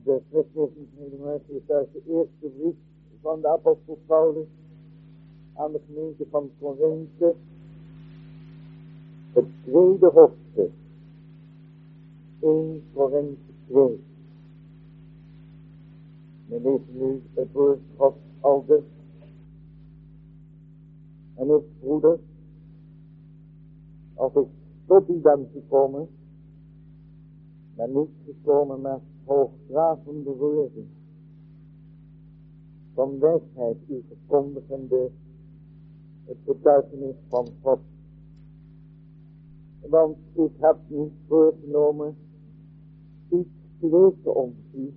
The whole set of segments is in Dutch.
de vergeving uit de eerste brief van de apostel Paulus aan de gemeente van Korinthe, het tweede hoofdstuk, 1 Korinthe 2. We lezen nu het woord Gods aldus. En ik, broeder, als ik tot u ben gekomen, ben niet gekomen met hoogdravende woorden van wijsheid u verkondigende het getuigenis van God. Want ik heb niet voorgenomen iets te weten om u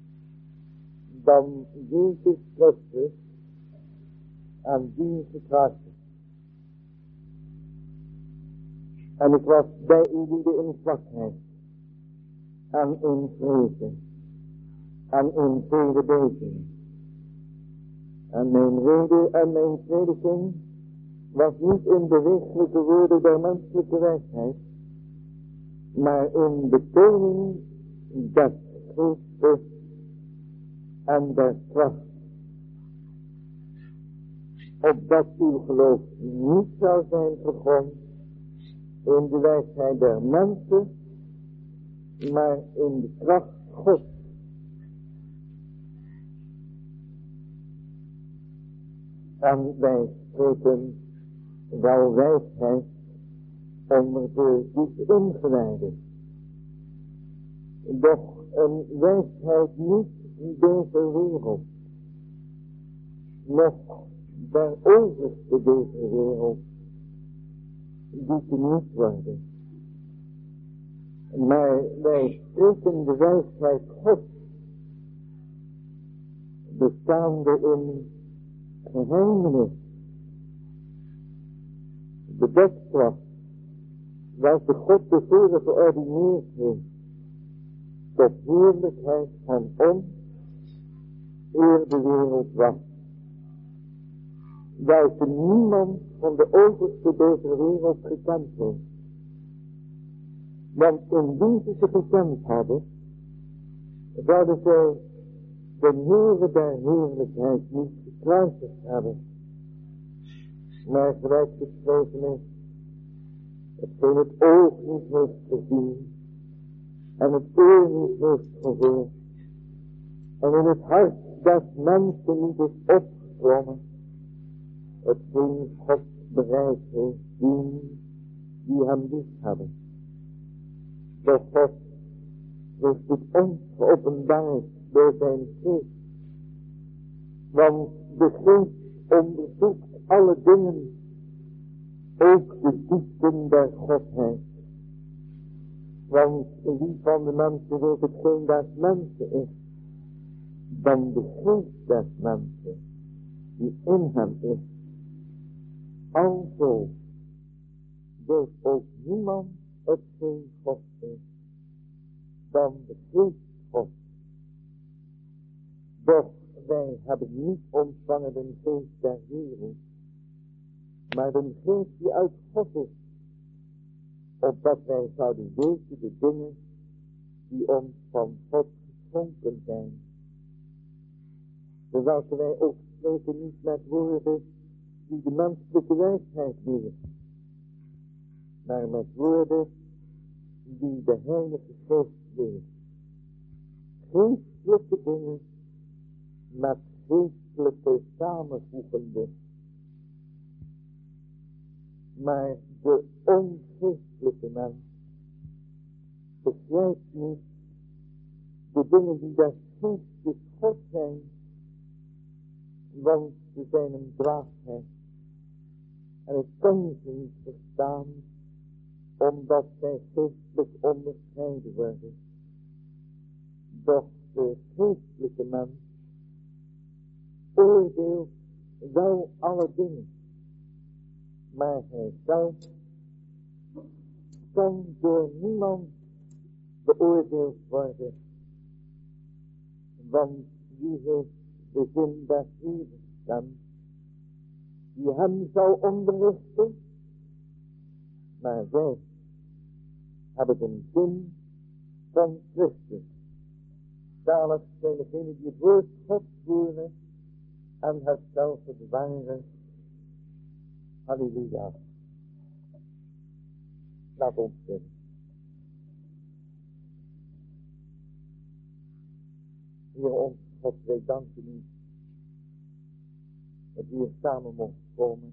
dan Jezus Christus en die gekruisigd. En ik was bij u in zwakheid en in vrede en in vele bezingen. En mijn rede en mijn prediking was niet in bewegelijke woorden der menselijke wijsheid, maar in betoning des Geestes en der kracht. Opdat uw geloof niet zou zijn gegrond in de wijsheid der mensen, maar in de kracht Gods. En wij spreken wel wijsheid onder de diep ingewijden. Doch een wijsheid niet in deze wereld, nog der overste deze wereld, die te niet worden. Maar wij spreken de wijsheid God, bestaande in geheimenis, bedekt was, welke God tevoren geordineerd heeft, tot heerlijkheid van ons, eer de wereld was. Welke niemand van de overste deze wereld gekend heeft. Want indien ze gekend hadden, zouden zij de Heere der heerlijkheid niet gekruisigd hebben. Maar gelijk geschreven is, hetgeen het oog niet heeft gezien, en het oor niet heeft gehoord, en in het hart des mensen niet is opgekomen, hetgeen God bereid heeft die hem lief hebben. Doch God heeft het ons geopenbaard door zijn geest. Want de geest onderzoekt alle dingen, ook de diepten der Godheid. Want wie van de mensen weet hetgeen des mensen is, dan de geest des mensen, die in hem is. Alzo weet ook niemand hetgeen God is, dan de geest God. Doch wij hebben niet ontvangen de geest der wereld, maar de geest die uit God is, opdat wij zouden weten de dingen die ons van God geschonken zijn. Terwijl wij ook spreken niet met woorden die de menselijke wijsheid leert, maar met woorden die de Heilige Geest leert. Geestelijke dingen met geestelijke samenvoegende. Maar de ongeestelijke mens begrijpt niet de dingen die des geestes God zijn, want ze zijn een dwaasheid. En ik kan ze niet verstaan, omdat zij geestelijk onderscheiden worden. Doch de geestelijke mens oordeelt wel alle dingen, maar hij zelf kan door niemand beoordeeld worden, want wie heeft de zin des levens gekend, die hem zou onderrichten, maar wij hebben de zin van Christus, zalig zijn degenen die het woord God voeren en hersteld bewaren. Halleluja. Laat ons bidden. Heer ons God, wij danken u dat we hier samen mogen komen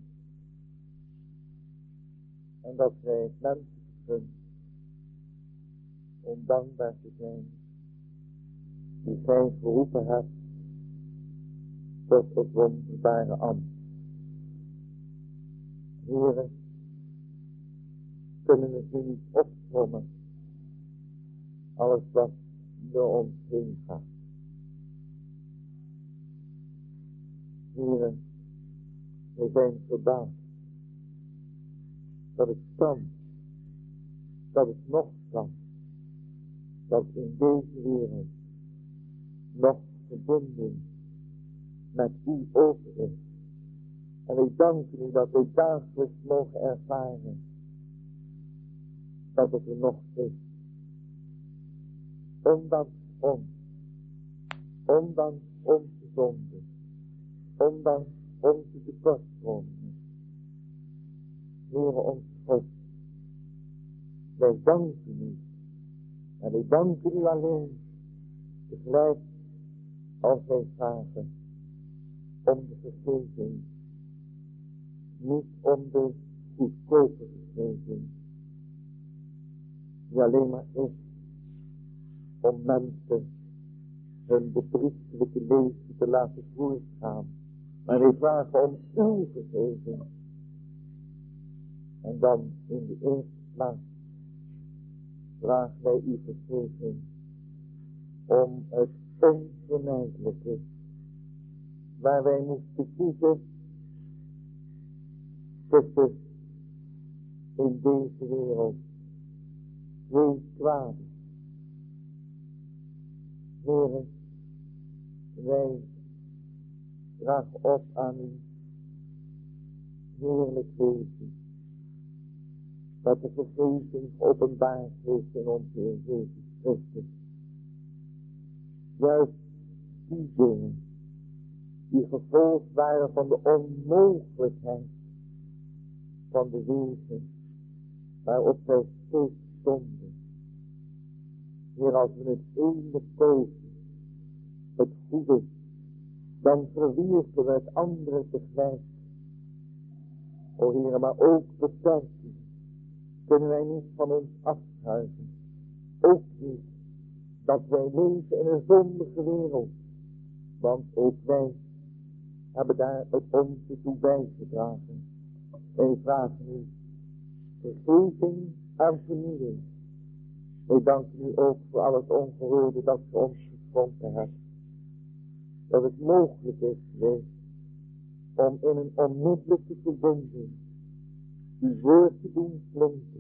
en dat wij het mensen kunnen om dankbaar te zijn die gij geroepen hebt tot het wonderbare ambt. Heren, kunnen we nu niet opzommen alles wat door ons heen gaat. Heren, wij zijn verbaasd dat het kan, dat het nog kan, dat in deze wereld nog verbinding met u over is. En wij danken u dat wij dagelijks mogen ervaren dat het er nog is. Ondanks onze zonde, ondanks onze tekortkomingen. Heere ons God, wij danken u. En wij danken u alleen tegelijk als wij vragen om de vergeving. Niet om de goedkope vergeving, die alleen maar is om mensen hun bedrieglijke leven te laten voortgaan. Maar wij vragen om uw vergeving. En dan in de eerste plaats vragen wij uw vergeving om het onvermijdelijke waar wij moesten kiezen tussen in deze wereld twee kwaden. Heren, wij dragen op aan uw heerlijk wezen, dat de vergeving openbaard heeft in onze Heer Jezus Christus. Juist die dingen die gevolgd waren van de onmogelijkheid van de wegen waarop wij steeds stonden. Heer, als we het ene kozen, het goede, dan verwierpen we het andere tegelijk. O Heer, maar ook beperking kunnen wij niet van ons afschuiven. Ook niet dat wij leven in een zondige wereld, want ook wij hebben daar het onze toe bijgedragen. Wij vragen u vergeving en vernieuwing. Wij danken u ook voor al het ongehoorde dat u ons geschonken hebt. Dat het mogelijk is geweest om in een onmiddellijke verbinding uw woord te doen klinken.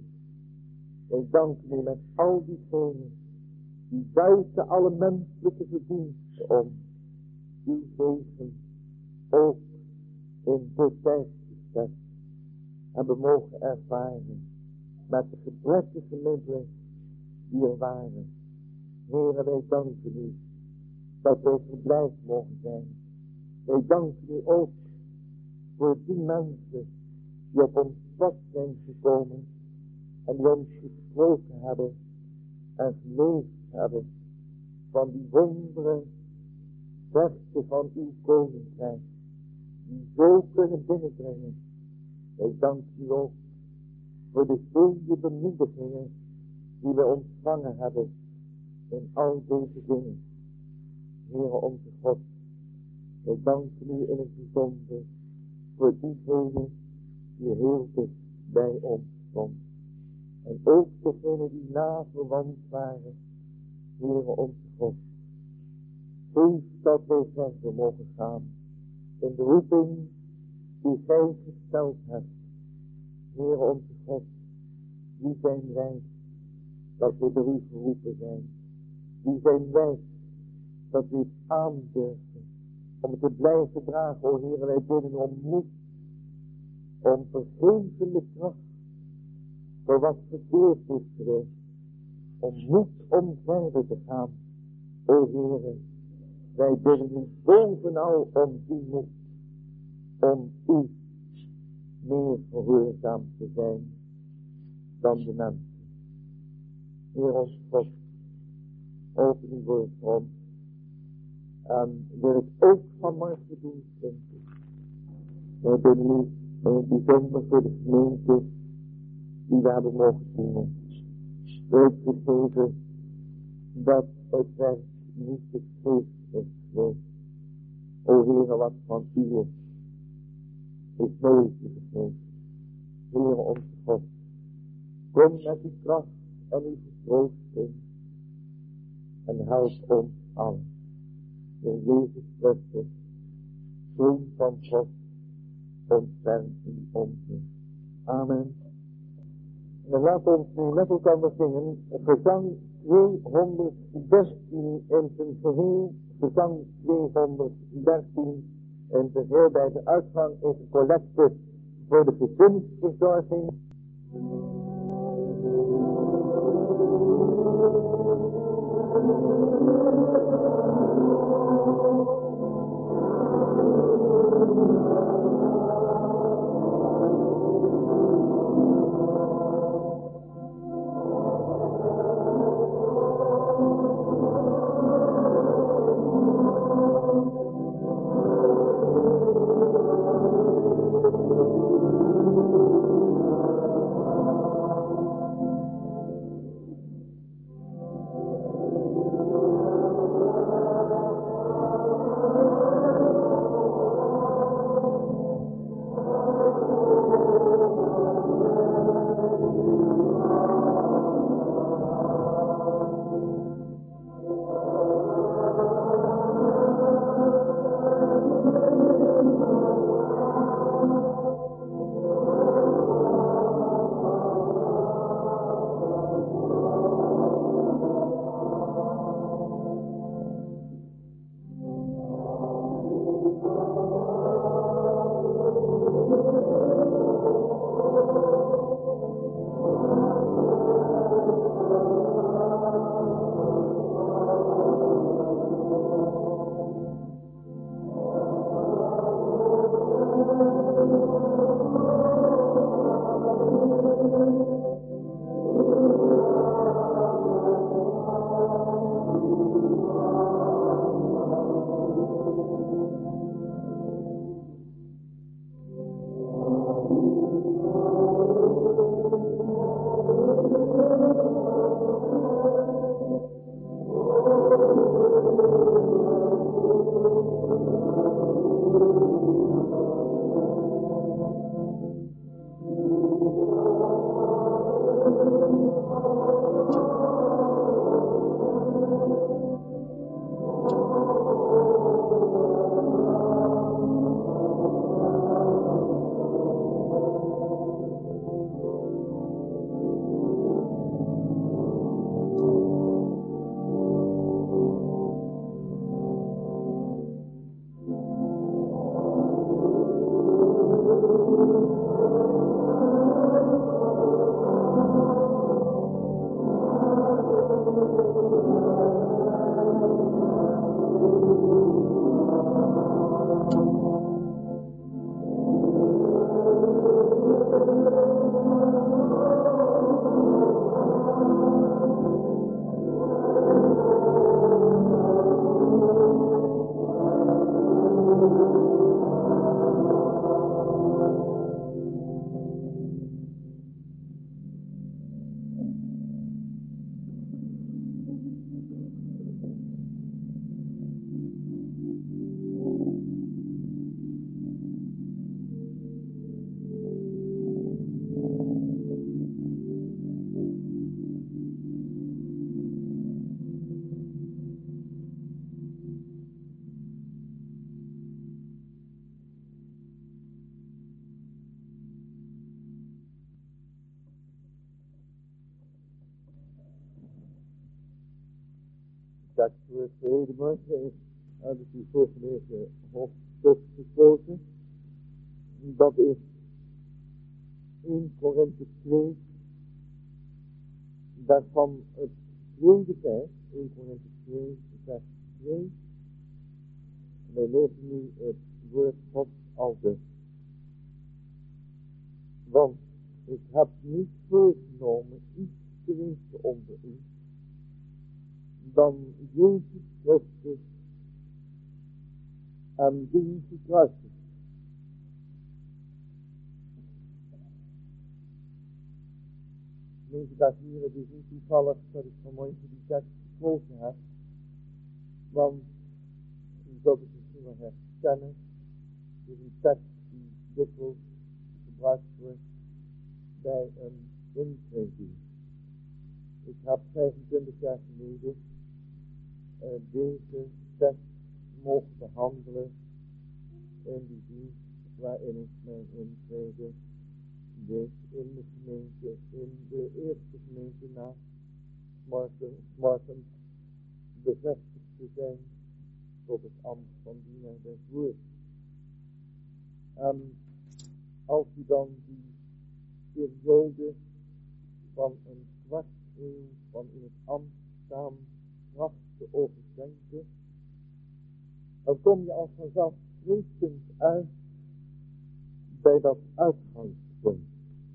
Wij danken u met al diegenen die buiten alle menselijke verdiensten om uw zegen ook in dit tijd gezet hebben mogen ervaren met de gebrekkige middelen die er waren. Heere, wij danken u dat wij verblijd mogen zijn. Wij danken u ook voor die mensen die op ons pad zijn gekomen en die ons gesproken hebben en geleefd hebben van die wonderen versen van uw koninkrijk die zo kunnen binnendringen. Wij danken u ook voor de vele bemoedigingen die we ontvangen hebben in al deze dingen. Heere onze God, wij danken u in het bijzonder voor diegenen die heel dicht bij ons stond. En ook degenen die naverwant waren, Heere onze God. Geef dat wij verder mogen gaan in de roeping die gij gesteld hebt. Heere onze God, wie zijn wij dat we door u geroepen zijn? Wie zijn wij dat we het aandurven om het te blijven dragen? O Heere, wij bidden om moed, om vergevende kracht voor wat verkeerd is geweest, om moed om verder te gaan O Heere, wij bidden u bovenal om die moed, om u meer gehoorzaam te zijn dan de mensen. Heer ons God, open uw woord om. En wil ik ook vanmorgen doen, vrienden. Wij bidden u in het bijzonder voor de gemeente die we hebben mogen dienen. Wil ik vergeven dat het werk niet te geest is geweest. O Heere, wat van u is nooit te vergeten. Heere onze God, kom met uw kracht en uw vertroosting en help ons allen. In Jezus Christus, Zoon van God, ontferm u onze. Amen. En laat ons nu met elkaar zingen, gezang 213 in zijn geheel, gezang 213 in zijn geheel bij de uitgang is de collecte voor de gezinsverzorging. Dat we hedenmorgen uit het u voorgelezen hoofdstuk gesproken. Dat is 1 Korinthe 2, daarvan het tweede vers, 1 Korinthe 2, vers 2. En wij lezen nu het woord God al dus. Want ik heb niet voorgenomen iets te weten onder u, dan Jezus Christus en die gekruisigd. Mensen dat hier, het is niet toevallig dat ik vanmorgen die tekst gekozen heb, want u zult het misschien wel herkennen, het is een tekst die dikwijls gebruikt wordt bij een intreding. Ik heb 25 jaar geleden deze tekst mogen behandelen in die dienst waarin ik mijn intrede deed in de gemeente, in de eerste gemeente na morgen bevestigd te zijn tot het ambt van dienaar des woords. En als u dan die periode van een kwart eeuw van in het ambt staan tracht te overdenken, dan kom je al vanzelfsprekend uit bij dat uitgangspunt.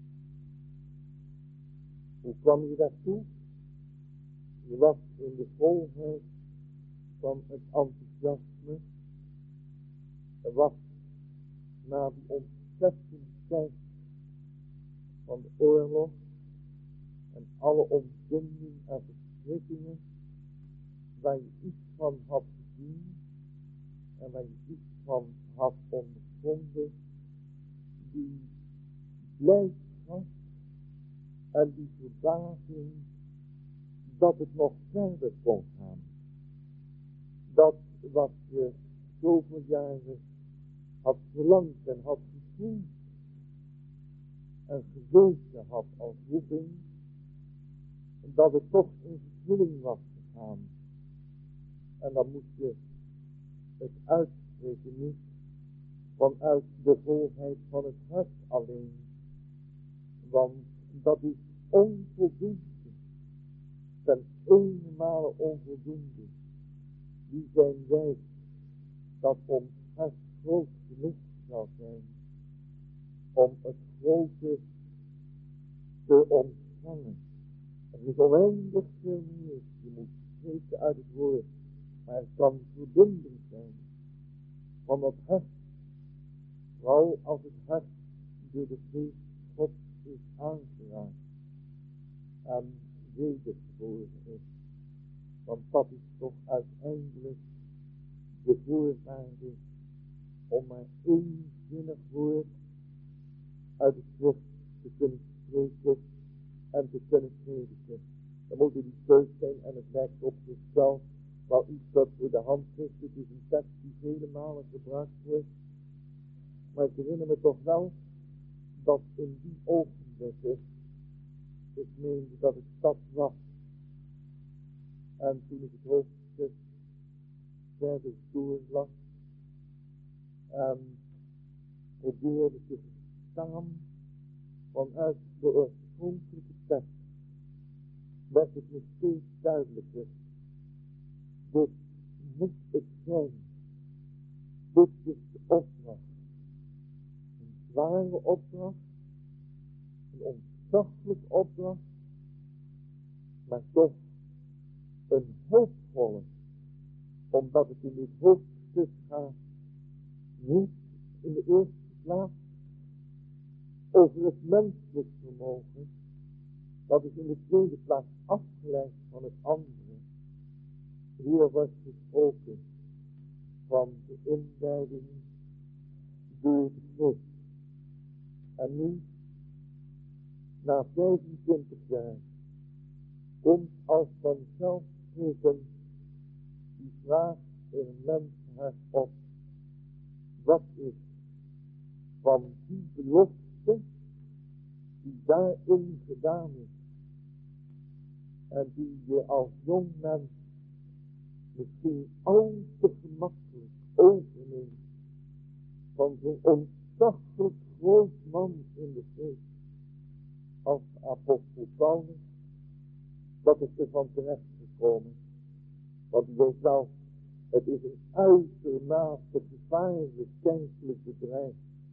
Hoe kwam je daartoe? Je was in de volheid van het enthousiasme. Er was na die ontzettende tijd van de oorlog en alle ontbinding en verschrikkingen waar je iets van had gezien en waar je iets van had ondervonden, die blijdschap en die verbazing dat het nog verder kon gaan. Dat wat je zoveel jaren had verlangd en had gevoeld en geweten had als roeping, dat het toch in vervulling was gegaan. En dan moest je het uitspreken niet vanuit de volheid van het hart alleen, want dat is onvoldoende, ten eenenmale onvoldoende. Die zijn wij dat ons hart groot genoeg zou zijn om het grote te ontvangen. Er is oneindig veel meer. Je moet spreken uit het woord, maar er kan verbinding zijn van het hart, vooral als het hart door de geest God is aangeraakt en wedergeboren is. Want dat is toch uiteindelijk de voorwaarde om maar één zinnig woord uit de schrift te kunnen spreken en te kunnen prediken. Dan moet er die keus zijn en het werkt op zichzelf wel iets dat voor de hand ligt. Het is een tekst die vele malen gebruikt wordt. Maar ik herinner me toch wel dat in die ogenblikken ik meende dat het dat was. En toen ik het hoofdstuk verder doorlas en probeerde te verstaan vanuit de oorspronkelijke tekst, werd het me steeds duidelijker. Dit moet het zijn. Dit is de opdracht. Een zware opdracht, een ontzaglijke opdracht, maar toch een hoopvolle, omdat het in dit hoofdstuk gaat niet in de eerste plaats over het menselijk vermogen, dat is in de tweede plaats afgeleid van het andere. Hier wordt gesproken van de inleiding door de Christus. En nu, na 25 jaar, komt als vanzelfsprekend die vraag in een mensenhart op. Wat is van die belofte die daarin gedaan is en die je als jong mens misschien al te gemakkelijk overneemt van zo'n ontzaglijk groot man in de geest als apostel Paulus, dat is er van terecht gekomen Want u weet wel, het is een uitermate gevaarlijk kerkelijk bedrijf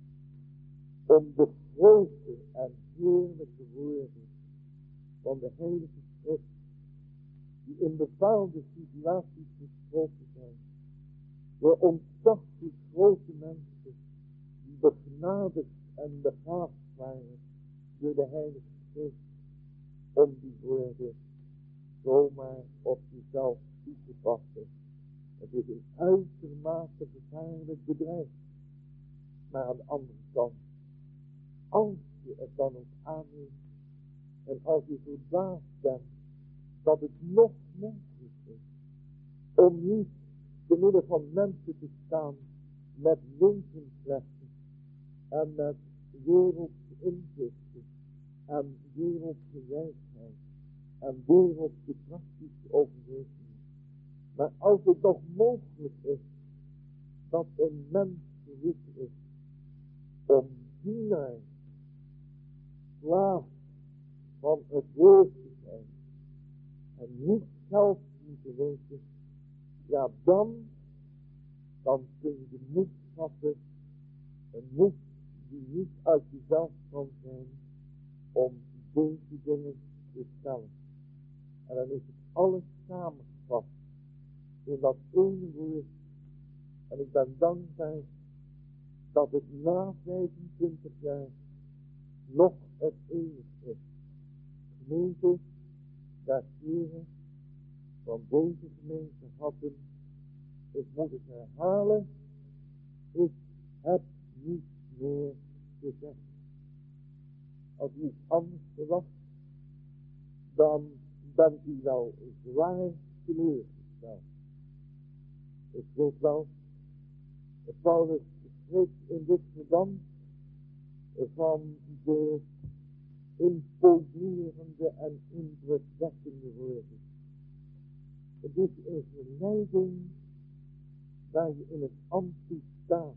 om de grote en heerlijke woorden van de Heilige Schrift, die in bepaalde situaties gesproken zijn, door ontzaglijk grote mensen, die begenadigd en begaafd waren door de Heilige Geest, om die woorden zomaar op jezelf toe te passen. Het is een uitermate gevaarlijk bedrijf. Maar aan de andere kant, als je het dan ook aanneemt, en als je verbaasd bent dat het nog mogelijk is om niet te midden van mensen te staan met levenslessen en met wereldse inzichten en wereldse wijsheid en wereldse praktische overwegingen. Maar als het nog mogelijk is dat een mens geroepen is om dienaar, slaaf van het woord te zijn en niet zelf moeten weten, ja dan kun je de moed vatten, een moed die niet uit jezelf kan zijn, om deze dingen te stellen. En dan is het alles samengevat in dat ene woord. En ik ben dankbaar dat het na 25 jaar nog het eeuwig is. Gemeente, dat heren van deze gemeente hadden, ik moet het herhalen, ik heb niet meer gezegd. Als u iets anders verwacht, dan bent u wel zwaar teleurgesteld. Ik weet wel, Paulus spreekt in dit verband van de imponerende en indrukwekkende woorden. Het is een verleiding waar je in het ambt staat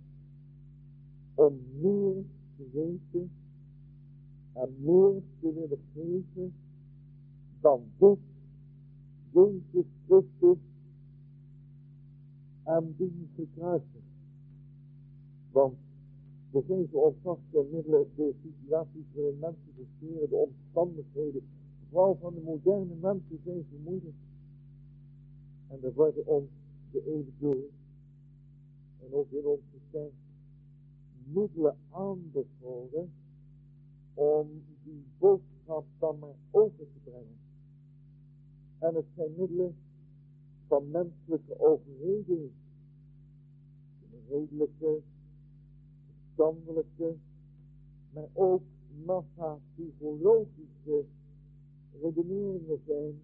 om meer te weten en meer te willen geven dan dit, Jezus Christus en die gekruisigd. Want we geven ons vast door middelen de situaties waarin mensen verkeren, de omstandigheden, vooral van de moderne mensen zijn zo moeilijk. En er worden ons de eeuwige en ook in onze tijd middelen aanbevolen om die boodschap dan maar over te brengen. En het zijn middelen van menselijke overreding, redelijke, verstandelijke, maar ook massa-psychologische redeneringen zijn.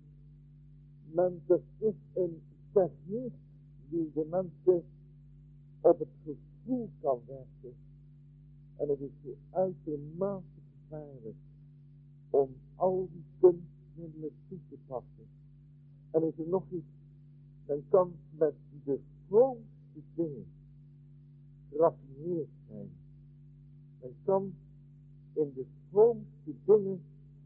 Er is een techniek die de mensen op het gevoel kan werken. En het is zo uitermate gevaarlijk om al die kunstmiddelen toe te passen. En is er nog iets, men kan met de vroomste dingen geraffineerd zijn. Men kan in de vroomste dingen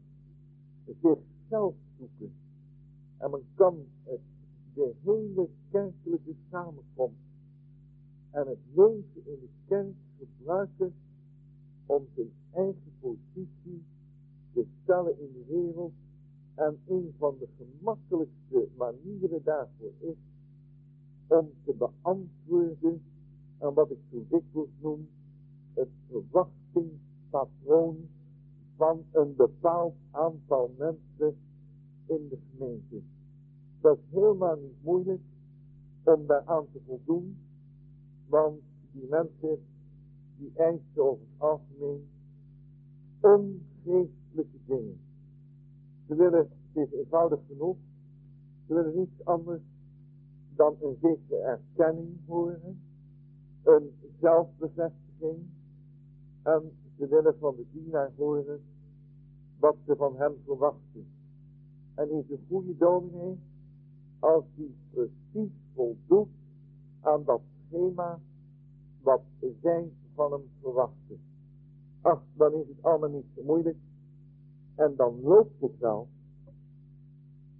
zichzelf zoeken. En men kan de hele kerkelijke samenkomst en het leven in de kerk gebruiken om zijn eigen positie te stellen in de wereld. En een van de gemakkelijkste manieren daarvoor is om te beantwoorden aan wat ik zo dikwijls noem het verwachtingspatroon van een bepaald aantal mensen in de gemeente. Dat is helemaal niet moeilijk om daaraan te voldoen, want die mensen die eisen over het algemeen ongeestelijke dingen. Ze willen, het is eenvoudig genoeg, ze willen niets anders dan een zekere erkenning horen, een zelfbevestiging, en ze willen van de dienaar horen wat ze van hem verwachten. En is een goede dominee als die precies voldoet aan dat schema wat zij van hem verwachten. Ach, dan is het allemaal niet zo moeilijk. En dan loopt het wel. Maar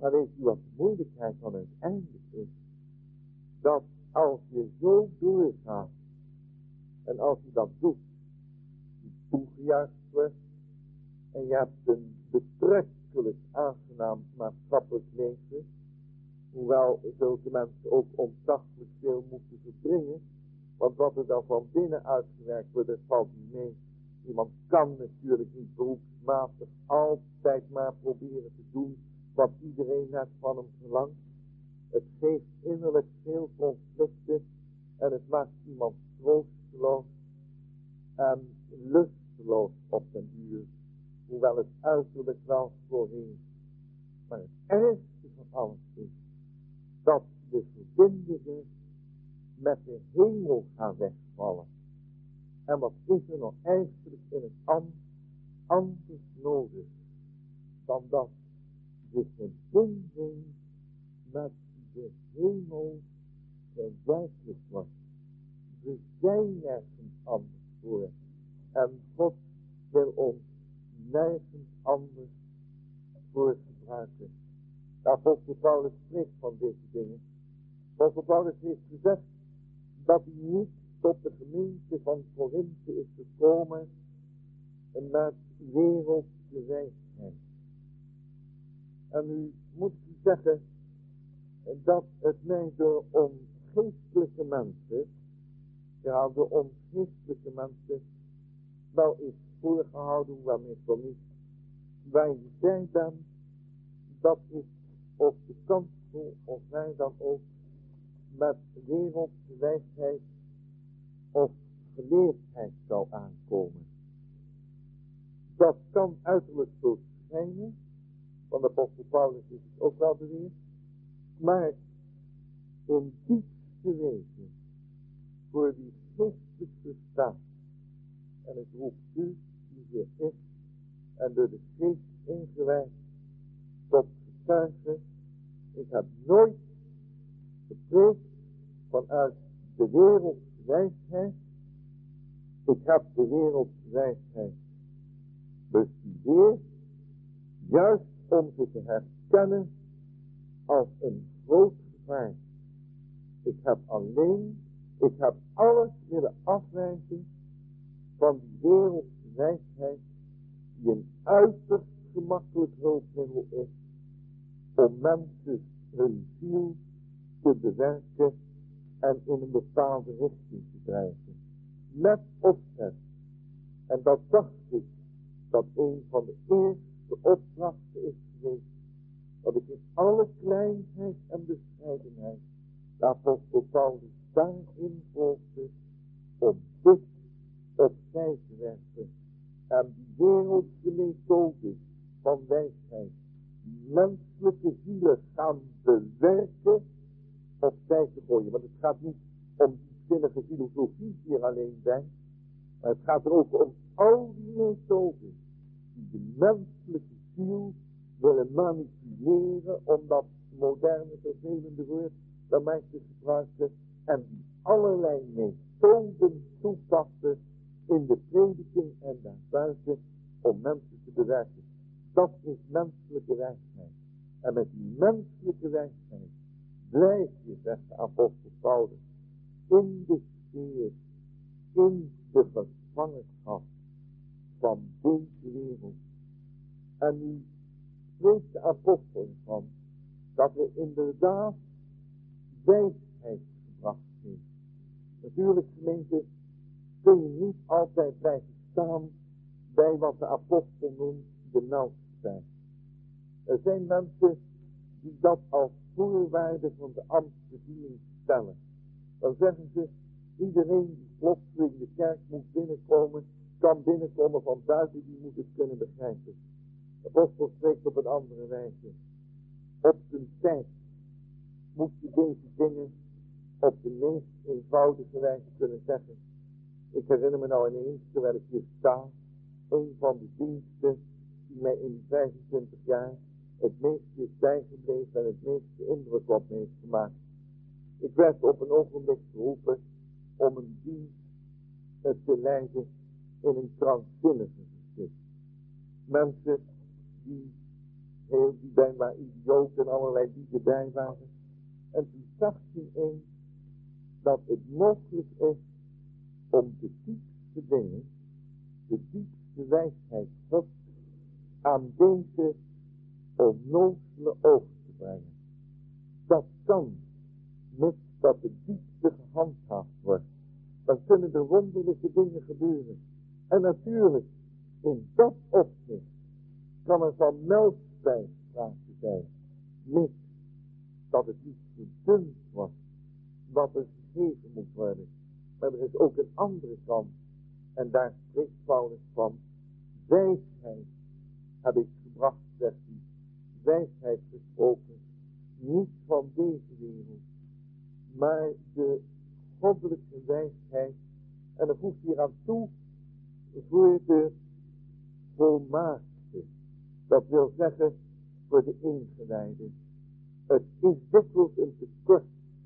Maar weet u wat de moeilijkheid van het einde is? Dat als je zo doorgaat, en als je dat doet, je toegejuicht wordt, en je hebt een betrekkelijk aangenaam maatschappelijk leven, hoewel zulke mensen ook ontzaglijk veel moeten verbringen, want wat er dan van binnen uitgewerkt wordt, dat valt niet mee. Iemand kan natuurlijk niet beroepsmatig altijd maar proberen te doen wat iedereen net van hem verlangt. Het geeft innerlijk veel conflicten en het maakt iemand troosteloos en lusteloos op den duur, hoewel het uiterlijk wel voorheen. Maar het ergste van alles is dat de verbindingen met de hemel gaan wegvallen. En wat is er nog eigenlijk in het anders nodig dan dat de verbinding met de hemel verwerkelijk wordt. We zijn nergens anders voor. En God wil ons nergens anders voor gebruiken. De apostel Paulus spreekt van deze dingen. Apostel Paulus heeft gezegd dat hij niet tot de gemeente van Korinthe is gekomen met wereldse wijsheid. En u moet zeggen dat het mij door ongeestelijke mensen, ja, door ongeestelijke mensen, wel is voorgehouden, hoewel meestal niet, waar je bij bent, dat ik op de kansel, of wij dan ook, met wereldse wijsheid of geleerdheid zou aankomen. Dat kan uiterlijk zo schijnen, want de apostel Paulus is het ook wel beweerd, maar in diepste wezen, voor die geestelijke staat, en ik roep u die hier is, en door de geest ingewijd, tot getuige, ik heb nooit gepreekt vanuit de wereldse wijsheid. Ik heb de wereldse wijsheid bestudeerd, juist om ze te herkennen als een groot gevaar. Ik heb alles willen afwijzen van die wereldse wijsheid, die een uiterst gemakkelijk hulpmiddel is om mensen hun ziel te bewerken en in een bepaalde richting te drijven. Met opzet. En dat dacht ik, dat een van de eerste opdrachten is geweest, dat ik in alle kleinheid en bescheidenheid de apostel Paulus daarin volgde om dit opzij te werken en die wereldse methode van wijsheid menselijke zielen gaan bewerken opzij te gooien. Want het gaat niet om die zinnige filosofie hier alleen zijn, maar het gaat er ook om al die methoden die de menselijke ziel willen manipuleren om dat moderne vervelende woord dat mij te gebruiken en die allerlei methoden toepassen in de prediking en daarbuiten om mensen te bewerken. Dat is menselijke wijsheid. En met die menselijke wijsheid blijf je, zegt de apostel Paulus, in de sfeer, in de gevangenschap van deze wereld. En nu spreekt de apostel van dat we inderdaad wijsheid gebracht heeft. Natuurlijk, gemeente, kun je niet altijd blijven staan bij wat de apostel noemt de nauwste. Er zijn mensen die dat als voorwaarde van de ambtsbediening stellen. Dan zeggen ze, iedereen die plotseling de kerk moet binnenkomen, kan binnenkomen van buiten, die moet het kunnen begrijpen. De apostel spreekt op een andere wijze. Op zijn tijd moet je deze dingen op de meest eenvoudige wijze kunnen zeggen. Ik herinner me nou ineens, terwijl ik hier sta, een van de diensten die mij in die 25 jaar het meeste is bijgebleven en het meeste indruk op me heeft gemaakt. Ik werd op een ogenblik geroepen om een dienst te leiden in een krankzinnige gesticht. Mensen die heel die bij maar idioten en allerlei die erbij waren. En toen zag hij eens dat het mogelijk is om de diepste dingen, de diepste wijsheid God aan deze onnozele oog te brengen. Dat kan, mits dat de diepste gehandhaafd wordt. Dan kunnen er wonderlijke dingen gebeuren. En natuurlijk, in dat opzicht kan er van melkspijs sprake zijn. Mits dat het niet gedund wordt wat er gegeven moet worden. Maar er is ook een andere kant. En daar spreekt Paulus van. Wijsheid heb ik gebracht, zegt hij. Wijsheid gesproken. Niet van deze wereld. Maar de goddelijke wijsheid. En dan voegt hij eraan toe. Voor de volmaakte. Dat wil zeggen voor de ingewijden. Het is dikwijls een tekort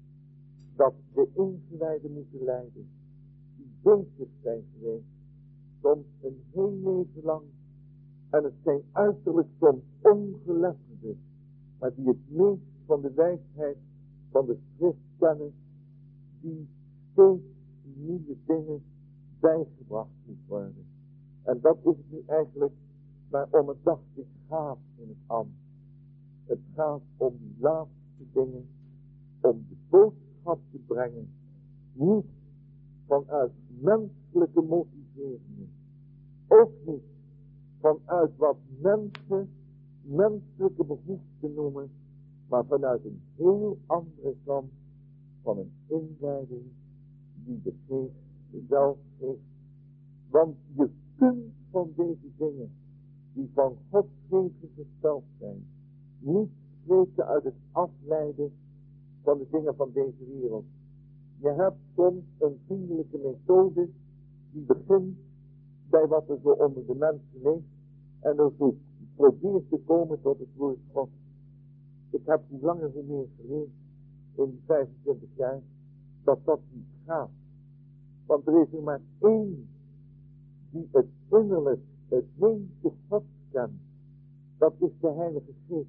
dat de ingewijden moeten lijden. Die bezig zijn geweest. Soms een heel leven lang. En het zijn uiterlijk soms ongeletterden. Maar die het meest van de wijsheid van de schrift kennen. Die steeds nieuwe dingen bijgebracht moet worden. En dat is het nu eigenlijk waarom het dacht ik gaat in het ambt. Het gaat om die laatste dingen. Om de boodschap te brengen. Niet vanuit menselijke motiveringen. Ook niet vanuit wat mensen menselijke behoeften noemen. Maar vanuit een heel andere kant van een inwijding die de geest zelf heeft. Want je kunt van deze dingen die van Gods geest gesteld zijn, niet spreken uit het afleiden van de dingen van deze wereld. Je hebt soms een vriendelijke methode die begint bij wat er zo onder de mensen leeft en er zo probeert te komen tot het woord God. Ik heb hoe langer hoe meer geleerd in die 25 jaar dat niet gaat. Want er is er maar één die het innerlijk, het weense God kent. Dat is de Heilige Geest.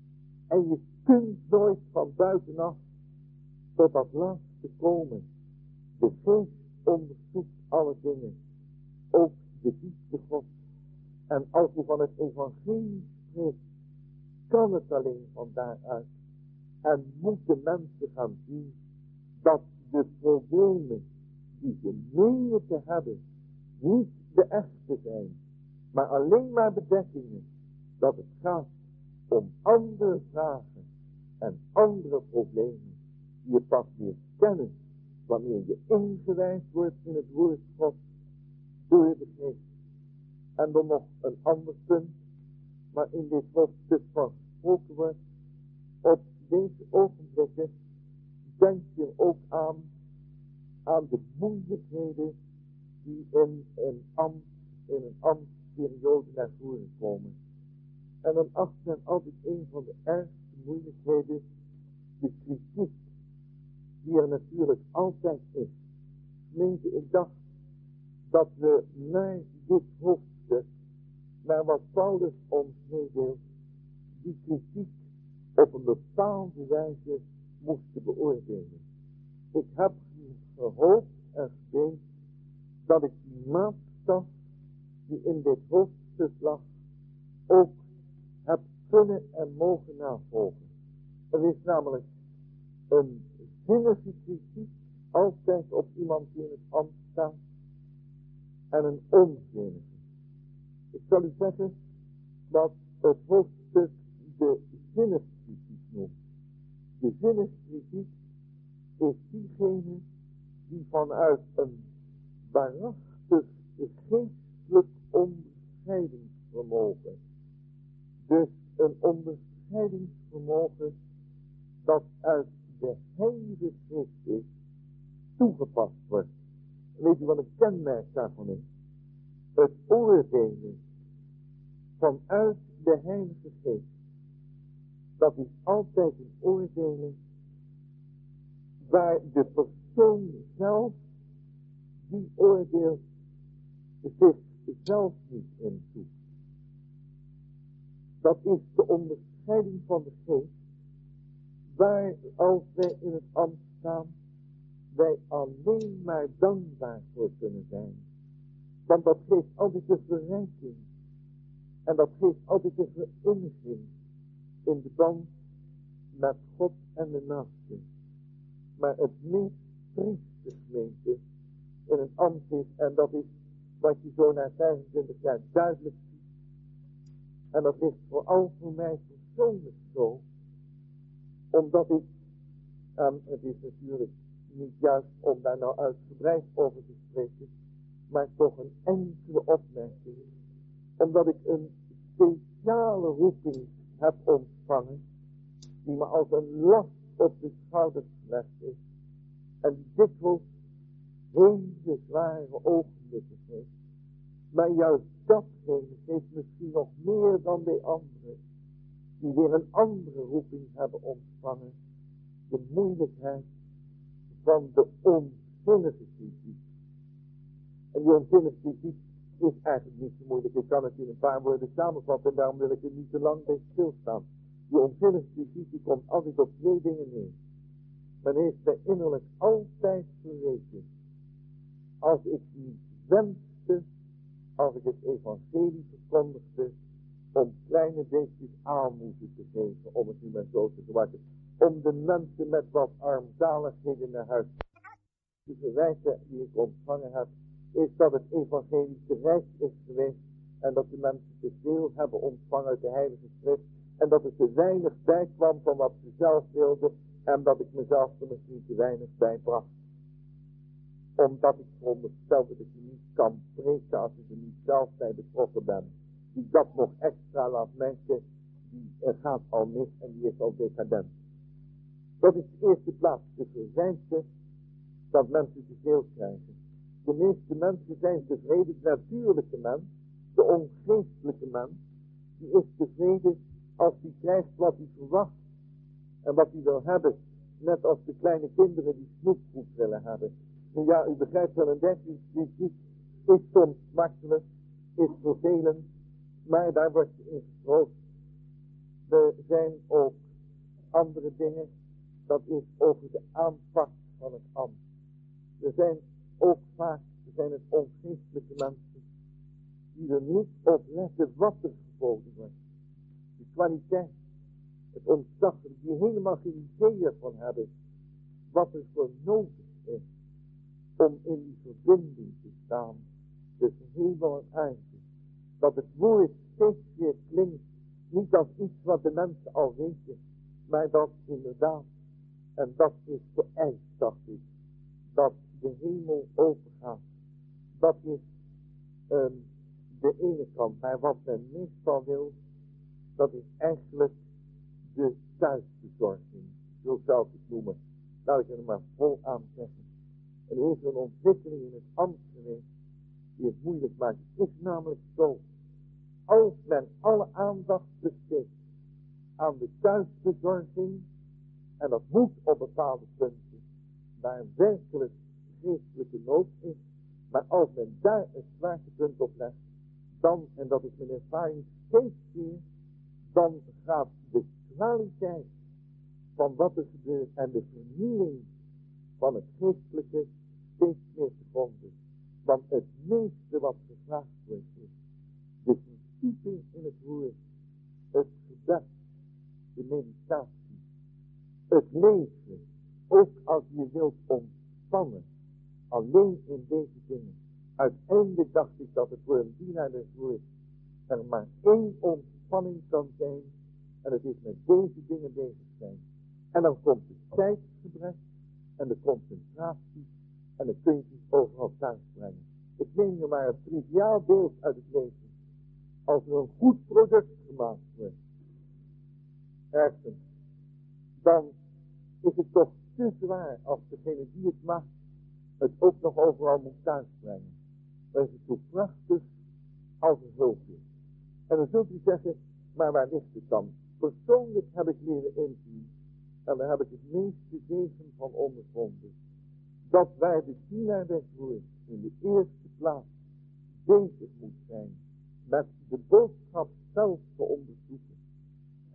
En je kunt nooit van buitenaf tot dat laatste komen. De Geest onderzoekt alle dingen. Ook de diepste God. En als je van het evangelie spreekt, kan het alleen van daaruit. En moeten mensen gaan zien dat de problemen die ze menen te hebben, niet de echte zijn, maar alleen maar bedekkingen. Dat het gaat om andere vragen en andere problemen die je pas weer kennen wanneer je ingewijd wordt in het woord God door de Geest. En dan nog een ander punt, maar in dit hoofdstuk van gesproken wordt. Op deze ogenblikken denk je ook aan de moeilijkheden die in een ambtsperiode naar voren komen. En dan achter altijd een van de ergste moeilijkheden, de kritiek, die er natuurlijk altijd is. Gemeente, ik dacht dat we naar dit hoofdstuk, naar wat Paulus ons meedeelt, die kritiek op een bepaalde wijze moesten beoordelen. Ik heb gehoopt en gedenkt dat ik die maatstaf die in dit hoofdstuk lag ook heb kunnen en mogen navolgen. Er is namelijk een zinnige kritiek altijd op iemand die in het ambt staat en een onzinnige. Ik zal u zeggen dat het hoofdstuk de zinnige kritiek noemt. De zinnige kritiek is diegene die vanuit een waarachtig geestelijk onderscheidingsvermogen, dus een onderscheidingsvermogen dat uit de Heilige Geest is, toegepast wordt. Weet u wat een kenmerk daarvan is? Het oordelen vanuit de Heilige Geest. Dat is altijd een oordelen waar de persoon zelf die oordeelt zich zelf niet in toe. Dat is de onderscheiding van de geest. Waar als wij in het ambt staan, wij alleen maar dankbaar voor kunnen zijn. Want dat geeft altijd een verrijking. En dat geeft altijd een vereniging in de band met God en de naaste. Maar het meest trieste gemeente in een ambt is, en dat is wat je zo na 25 jaar duidelijk ziet. En dat is vooral voor mij persoonlijk zo, omdat ik, het is natuurlijk niet juist om daar nou uitgebreid over te spreken, maar toch een enkele opmerking, omdat ik een speciale roeping heb ontvangen, die me als een last op de schouders gelegd is, en die dikwijls hele zware ogenblikken heeft. Maar juist datgene heeft misschien nog meer dan de anderen, die weer een andere roeping hebben ontvangen, de moeilijkheid van de onzinnige kritiek. En die onzinnige kritiek is eigenlijk niet zo moeilijk. Ik kan het in een paar woorden samenvatten en daarom wil ik er niet te lang bij stilstaan. Die onzinnige kritiek die komt altijd op twee dingen neer. Men heeft mij innerlijk altijd geweten, als ik niet wenste, als ik het evangelie verkondigde, om kleine beestjes aalmoezen te geven, om het nu maar zo te verwachten. Om de mensen met wat armzaligheden naar huis te verwijten die ik ontvangen heb, is dat het evangelie te rijk is geweest en dat de mensen te veel hebben ontvangen uit de heilige schrift en dat er te weinig bij kwam van wat ze zelf wilden en dat ik mezelf er misschien te weinig bij bracht. Omdat ik veronderstelde dat je niet kan preken als je er niet zelf bij betrokken bent. Die dat nog extra laat merken, die gaat al mis en die is al decadent. Dat is de eerste plaats, de verzijnste dat mensen te veel krijgen. De meeste mensen zijn tevreden, de natuurlijke mens, de ongeestelijke mens, die is tevreden als hij krijgt wat hij verwacht en wat hij wil hebben. Net als de kleine kinderen die snoepgoed willen hebben. Nu ja, u begrijpt wel, een dergelijke is soms smartelijk, is vervelend, maar daar wordt je in getroost. Er zijn ook andere dingen, dat is over de aanpak van het ambt. Er zijn ook vaak, zijn het ongeestelijke mensen, die er niet op letten wat er geboden wordt. De kwaliteit, het ontzaglijk, die helemaal geen idee ervan hebben wat er voor nodig is om in die verbinding te staan tussen hemel en aarde. Dat het woord steeds weer klinkt, niet als iets wat de mensen al weten, maar dat inderdaad, en dat is de eis, dacht ik, dat de hemel open gaat. Dat is de ene kant. Maar wat men meestal wil, dat is eigenlijk de thuisbezorging. Zo zou ik het noemen. Laat ik er maar vol aan zeggen. Er is een ontwikkeling in het ambt geweest die het moeilijk maakt. Het is namelijk zo. Als men alle aandacht besteedt aan de thuisbezorging, en dat moet op bepaalde punten, waar werkelijk geestelijke nood is, maar als men daar een zwaartepunt op legt, dan, en dat is mijn ervaring steeds weer, dan gaat de kwaliteit van wat er gebeurt en de vernieuwing van het geestelijke steeds meer te gronden. Want het meeste wat gevraagd wordt is de verdieping in het woord, het gebed, de meditatie, het leven, ook als je wilt ontspannen, alleen in deze dingen. Uiteindelijk dacht ik dat het voor een dienaar des woords er maar één ontspanning kan zijn, en het is met deze dingen bezig zijn. En dan komt het tijdsgebrek en de concentratie en dan kun je het overal thuis brengen. Ik neem je maar een triviaal beeld uit het leven. Als er een goed product gemaakt wordt, ergens, dan is het toch te zwaar als degene die het maakt het ook nog overal moet thuisbrengen. Dan is het zo prachtig als een hulp is. En dan zult u zeggen, maar waar ligt het dan? Persoonlijk heb ik leren inzien, en daar heb ik het meeste zegen van ondervonden, dat waar de dienaar des woords in de eerste plaats bezig moet zijn met de boodschap zelf te onderzoeken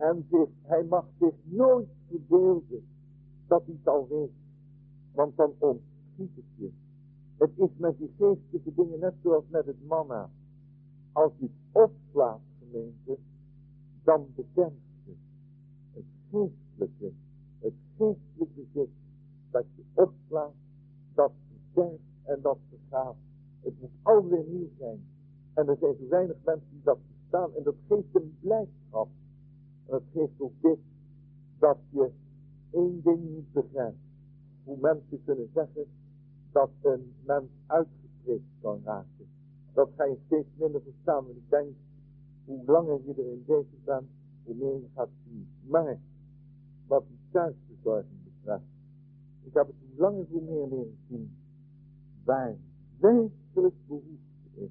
En hij mag zich nooit verbeelden dat hij het al weet. Want dan ontschiet het je. Het is met die geestelijke dingen net zoals met het manna. Als je het opslaat, gemeente, dan bederft je het geestelijke. Het geestelijke bezit dat je opslaat, dat bederft en dat vergaat. Het moet alweer nieuw zijn. En er zijn zo weinig mensen die dat verstaan. En dat geeft een blijdschap. En het geeft ook dit, dat je één ding niet begrijpt. Hoe mensen kunnen zeggen dat een mens uitgepreekt kan raken. Dat ga je steeds minder verstaan. En ik denk, hoe langer je erin bezig bent, hoe meer je gaat zien. Maar, wat die thuisbezorging betreft. Ik heb het hoe langer hoe meer leren zien. Waar werkelijk behoefte is.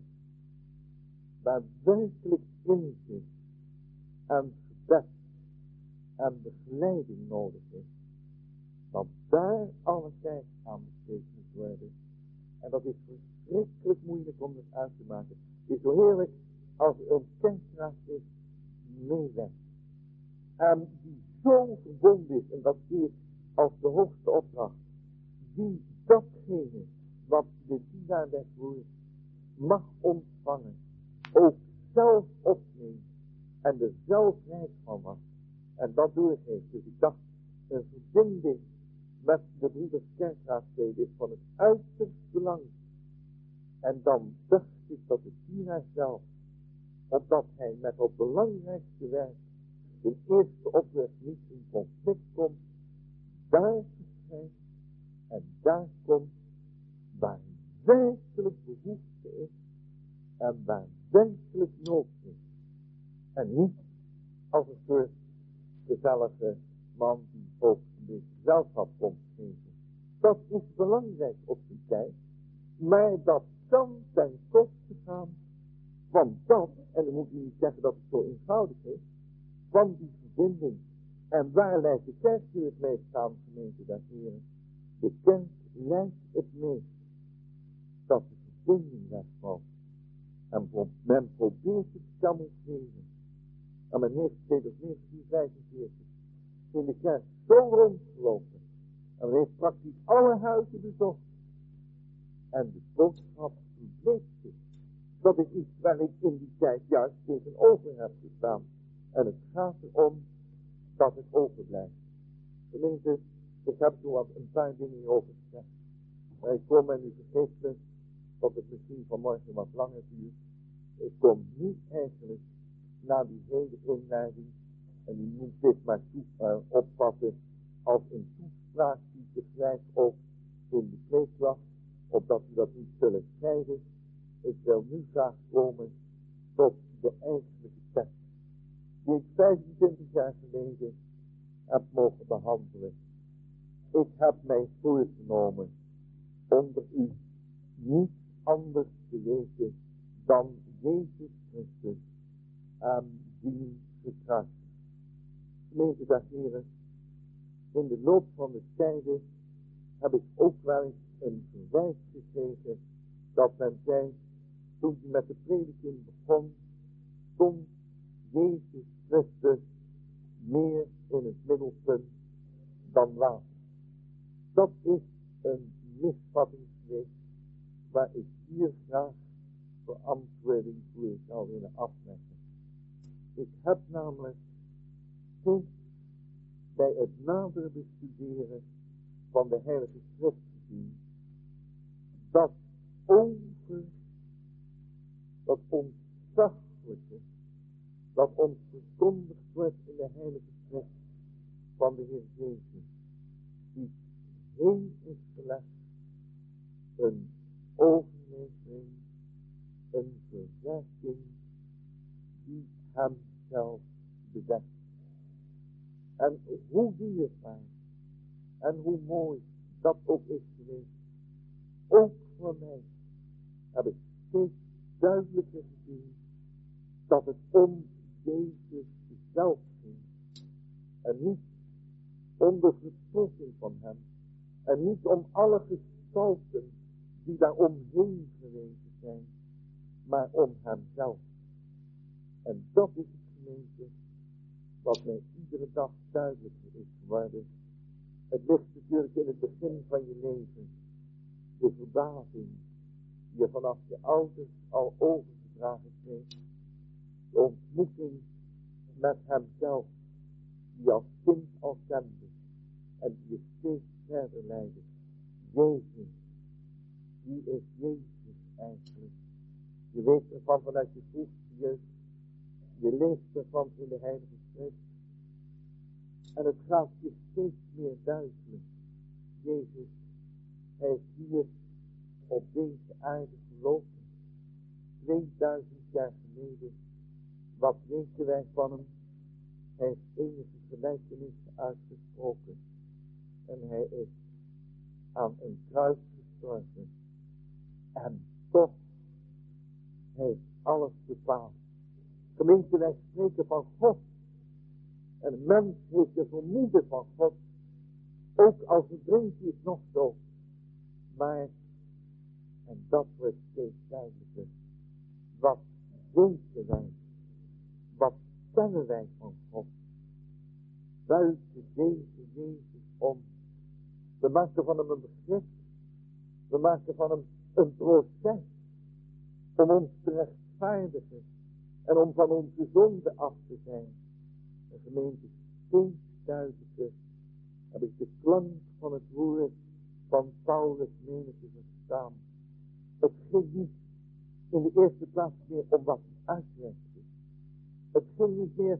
Waar werkelijk inzicht en gebed en begeleiding nodig is. Dat daar alle tijd aan besteed moet worden. En dat is verschrikkelijk moeilijk om het uit te maken. Het is zo heerlijk als er een kerkraad is die meewerkt. En die zo verbonden is, en dat zie ik als de hoogste opdracht. Die datgene wat de dienaar des woords mag ontvangen, ook zelf opneemt en er zelf rijk van was. En dat doorgeeft. Dus ik dacht, een verbinding met de broeders kerkraadsleden is van het uiterst belang. En dan dacht ik dat de dienaar zelf, opdat hij met het belangrijkste werk, de eerste opdracht niet in conflict komt, daar verschijnt en daar komt waar werkelijk behoefte is en waar werkelijk nood is. En niet als een soort gezellige man die ook een beetje gezelschap komt geven. Dat is belangrijk op die tijd, maar dat kan ten koste gaan van dat, en dan moet je niet zeggen dat het zo eenvoudig is, van die verbinding. En waar leidt de kerk nu het meest aan, gemeente des Heren? De kerk leidt het meest dat de verbinding wegvalt. En men probeert het te camoufleren. En men heeft sinds 1945 in de kerk zo rondgelopen. En men heeft praktisch alle huizen bezocht. En de boodschap verbleekt zich. Dat is iets waar ik in die tijd juist tegenover heb gestaan. En het gaat erom dat het open blijft. Gemeente, ik heb zo wat een paar dingen hierover gezegd. Maar ik kom en u vergeet me dat het misschien vanmorgen wat langer duurt. Ik kom nu eigenlijk na die hele inleiding. En u moet dit maar opvatten als een toespraak die tegelijk ook in de preek was. Opdat u dat niet zullen scheiden. Ik wil nu graag komen tot de eigenlijke tekst. Die ik 25 jaar geleden heb mogen behandelen. Ik heb mij voorgenomen onder u niet anders te weten dan Jezus Christus aan die gekruisigd. Gemeente des Heren, in de loop van de tijden heb ik ook wel eens een verwijt gekregen dat men zei, toen hij met de prediking begon, stond Jezus Christus meer in het middelpunt dan later. Dat is een misvatting geweest waar ik hier graag verantwoording voor zou willen afleggen. Ik heb namelijk steeds bij het nadere bestuderen van de Heilige Schrift gezien dat over dat ontzaglijke dat ons verkondigd wordt in de Heilige Schrift van de Heer Jezus, die heen is gelegd, een overlevering, een verwerking die hem zelf bedekt. En hoe dierbaar en hoe mooi dat ook is geweest, ook voor mij heb ik steeds duidelijker gezien dat het om Jezus zelf ging. En niet om de vertolking van hem. En niet om alle gestalten die daar omheen gewezen zijn. Maar om hemzelf. En dat is het gemeente wat mij iedere dag duidelijker is geworden. Het ligt natuurlijk in het begin van je leven. De verbazing die je vanaf je ouders al overgedragen kreeg. De ontmoeting met hemzelf, die je als kind al kende en die je steeds verder leidde. Jezus, wie is Jezus eigenlijk? Je weet ervan vanuit je vroegste jeugd. Je leest ervan in de Heilige Schrift. En het gaat je steeds meer duidelijk. Jezus, hij is hier op deze aarde gelopen. 2000 jaar geleden. Wat weten wij van hem? Hij heeft enige gelijkenissen uitgesproken. En hij is aan een kruis gestorven. En toch heeft alles bepaald. Gemeente, wij spreken van God. En een mens heeft de vermoeden van God. Ook al verdrinkt hij het nog zo. Maar, en dat wordt steeds duidelijker. Wat weten wij? Wat kennen wij van God? Buiten deze Jezus om. We maken van hem een begrip. We maken van hem een proces. Om ons te rechtvaardigen. En om van onze zonde af te zijn. En gemeente, steeds duidelijker heb ik de klank van het woord van Paulus menen te verstaan. Het ging niet in de eerste plaats meer om wat hij uitwerkte. Het ging niet meer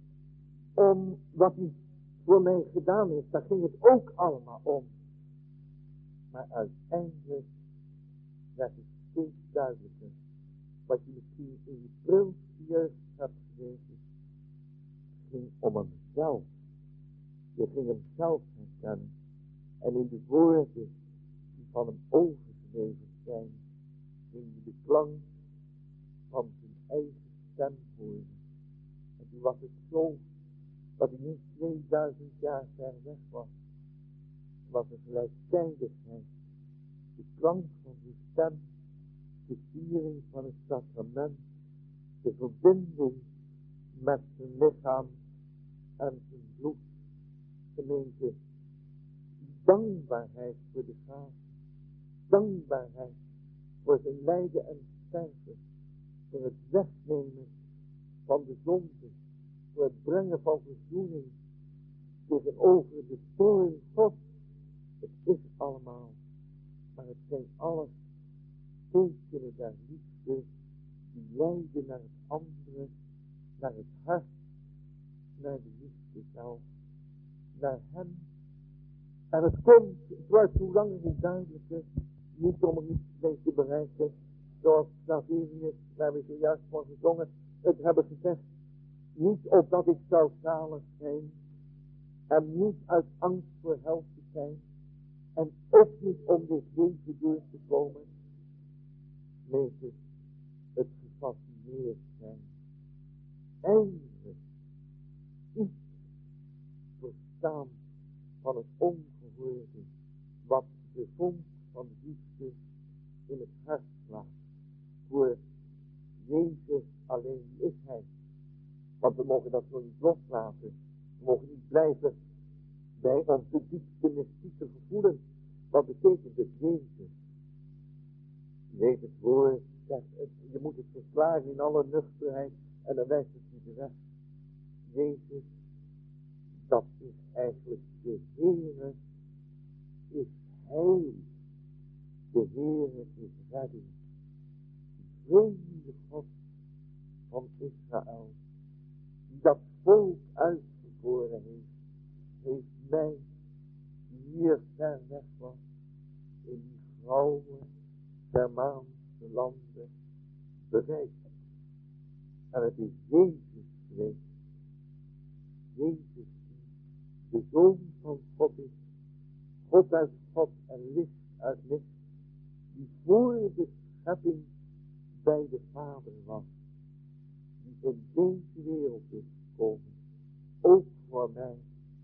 om wat hij voor mij gedaan heeft. Daar ging het ook allemaal om. Maar uiteindelijk werd het steeds duidelijker. Wat je misschien in je prilste jeugd hebt geweten. Ging om hemzelf. Je ging hem zelf herkennen. En in de woorden die van hem overgeleverd zijn, ging je de klank van zijn eigen stem horen. En toen was het zo dat hij niet 2000 jaar ver weg was. Het was een gelijktijdigheid. De klank van zijn stem, de viering van het sacrament, de verbinding met zijn lichaam en zijn bloed. Gemeente, dankbaarheid voor de gave, dankbaarheid voor zijn lijden en sterven, voor het wegnemen van de zonde, voor het brengen van verzoening tegenover de toorn God. Het is allemaal, maar het zijn alles tekenen der liefde die leiden naar het andere, naar het hart, naar de liefde zelf, naar hem. En het komt, het wordt hoe langer hoe duidelijker, niet om er iets mee te bereiken, zoals Xaverius, waar we zojuist van gezongen, het hebben gezegd, niet opdat ik zou zalig zijn, en niet uit angst voor hel te zijn, en ook niet om dit leven door te komen. Nee, het gefascineerd zijn. Eindelijk iets verstaan van het ongehoorde, wat de vonk van liefde in het hart slaat. Voor Jezus alleen, wie is hij? Want we mogen dat zo niet loslaten. We mogen niet blijven bij onze diepste mystieke gevoelens. Wat betekent het Jezus? Je weet het woord, je moet het verklaren in alle nuchterheid en dan wijst het niet weg. Jezus, dat is eigenlijk de Heere, is Heil. De Heere is redding. De vreemde God van Israël, die dat volk uitverkoren heeft mij, die hier ver weg was, in die grauwe Germaanse landen bereikt. En het is Jezus geweest. Jezus die de Zoon van God is. God uit God en licht uit licht. Die voor de schepping bij de Vader was. Die in deze wereld is gekomen. Ook voor mij.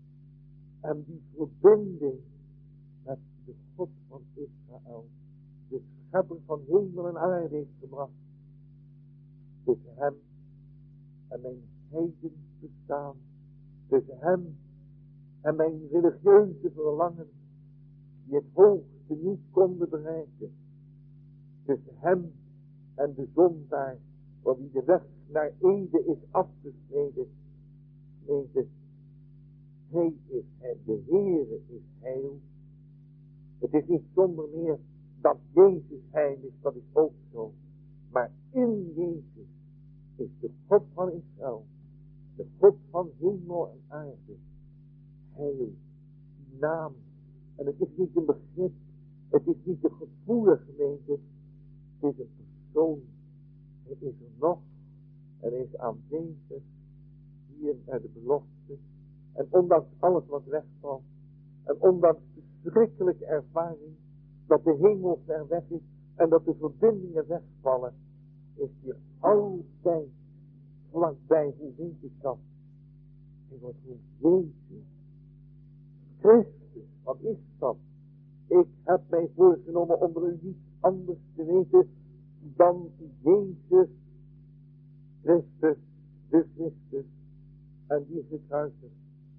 En die verbinding met de God van Israël. De schepper van hemel en aarde heeft gebracht. Tussen hem en mijn heidens bestaan tussen hem en mijn religieuze verlangen, die het hoogste niet konden bereiken. Tussen hem en de zondaar, voor wie de weg naar Ede is afgesneden. Gemeente, hij is het, de Heere is heil. Het is niet zonder meer dat Jezus heil is, dat is ook zo. Maar in Jezus is de God van Israël, de God van hemel en aarde, heil, die naam. En het is niet een begrip, het is niet een gevoelige gemeente, het is een persoon. Hij is er nog en is aanwezig hier naar de belofte. En ondanks alles wat wegvalt, en ondanks de verschrikkelijke ervaring dat de hemel ver weg is en dat de verbindingen wegvallen, is hier altijd vlakbij. Hoe weet ik dat? Hij wordt genoemd Jezus Christus. Wat is dat? Ik heb mij voorgenomen onder u niets anders te weten dan Jezus Christus, de Christus, en die gekruisigd.